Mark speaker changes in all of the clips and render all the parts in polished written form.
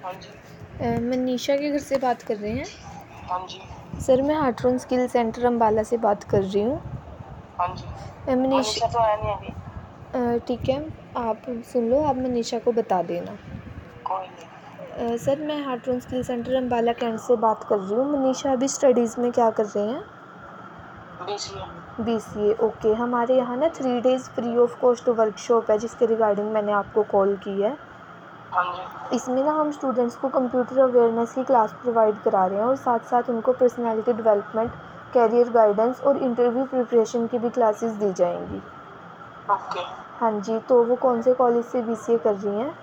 Speaker 1: हाँ जी।
Speaker 2: मनीषा के घर से बात कर रहे हैं?
Speaker 1: हाँ जी।
Speaker 2: सर मैं हार्ट्रॉन स्किल सेंटर अम्बाला से बात कर रही हूँ।
Speaker 1: हाँ जी।
Speaker 2: मनीष
Speaker 1: मनीषा तो है नहीं अभी।
Speaker 2: ठीक है, आप सुन लो, आप मनीषा को बता देना।
Speaker 1: कोई नहीं।
Speaker 2: सर मैं Hartron skill centre Ambala cantt से बात कर रही हूँ। मनीषा अभी स्टडीज़ में क्या कर रहे हैं?
Speaker 1: BCA।
Speaker 2: BCA, okay. हमारे यहाँ ना 3 days free of cost workshop है जिसके रिगार्डिंग मैंने आपको कॉल की है।
Speaker 1: हाँ जी।
Speaker 2: इसमें ना हम स्टूडेंट्स को कंप्यूटर अवेयरनेस की क्लास प्रोवाइड करा रहे हैं और साथ साथ उनको पर्सनालिटी डेवलपमेंट, कैरियर गाइडेंस और इंटरव्यू प्रिपरेशन की भी क्लासेस दी जाएंगी।
Speaker 1: ओके।
Speaker 2: हाँ जी, तो वो कौन से कॉलेज से BCA कर रही हैं?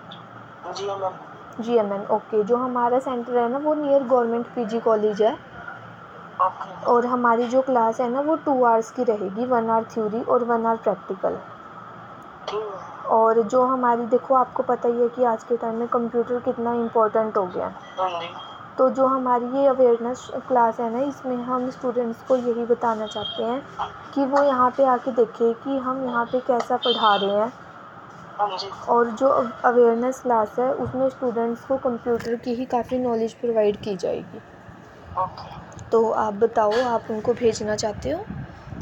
Speaker 2: GMN, okay. जो हमारा सेंटर है ना वो नियर गवर्नमेंट PG कॉलेज है।
Speaker 1: ओके।
Speaker 2: और हमारी जो क्लास है ना वो 2 आवर्स की रहेगी, 1 आवर थ्योरी और 1 आवर प्रैक्टिकल।
Speaker 1: ठीक है।
Speaker 2: और जो हमारी, देखो आपको पता ही है कि आज के टाइम में कंप्यूटर कितना इम्पोर्टेंट हो गया।
Speaker 1: हाँ जी।
Speaker 2: तो जो हमारी ये अवेयरनेस क्लास है ना, इसमें हम स्टूडेंट्स को यही बताना चाहते हैं कि वो यहाँ पे आके देखें कि हम यहाँ पे कैसा पढ़ा रहे हैं।
Speaker 1: हाँ जी।
Speaker 2: और जो अवेयरनेस क्लास है उसमें स्टूडेंट्स को कंप्यूटर की ही काफ़ी नॉलेज प्रोवाइड की जाएगी।
Speaker 1: ओके।
Speaker 2: तो आप बताओ, आप उनको भेजना चाहते हो?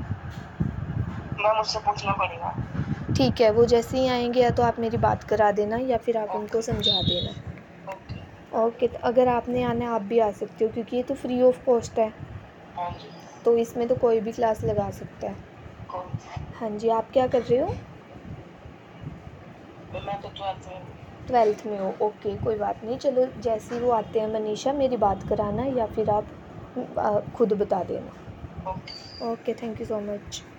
Speaker 1: मैम उससे पूछना पड़ेगा।
Speaker 2: ठीक है, वो जैसे ही आएंगे या तो आप मेरी बात करा देना या फिर आप उनको
Speaker 1: ओके।
Speaker 2: समझा देना।
Speaker 1: ओके।
Speaker 2: ओके, तो अगर आपने आना है आप भी आ सकते हो क्योंकि ये तो फ्री ऑफ कॉस्ट है।
Speaker 1: हाँ जी।
Speaker 2: तो इसमें तो कोई भी क्लास लगा सकता है।
Speaker 1: कोई।
Speaker 2: हाँ जी, आप क्या कर रहे हो?
Speaker 1: मैं तो 12th में हूँ।
Speaker 2: 12th में हो, ओके, कोई बात नहीं। चलो जैसे ही वो आते हैं मनीषा, मेरी बात कराना या फिर आप खुद बता देना।
Speaker 1: Okay.
Speaker 2: Okay, thank you so much.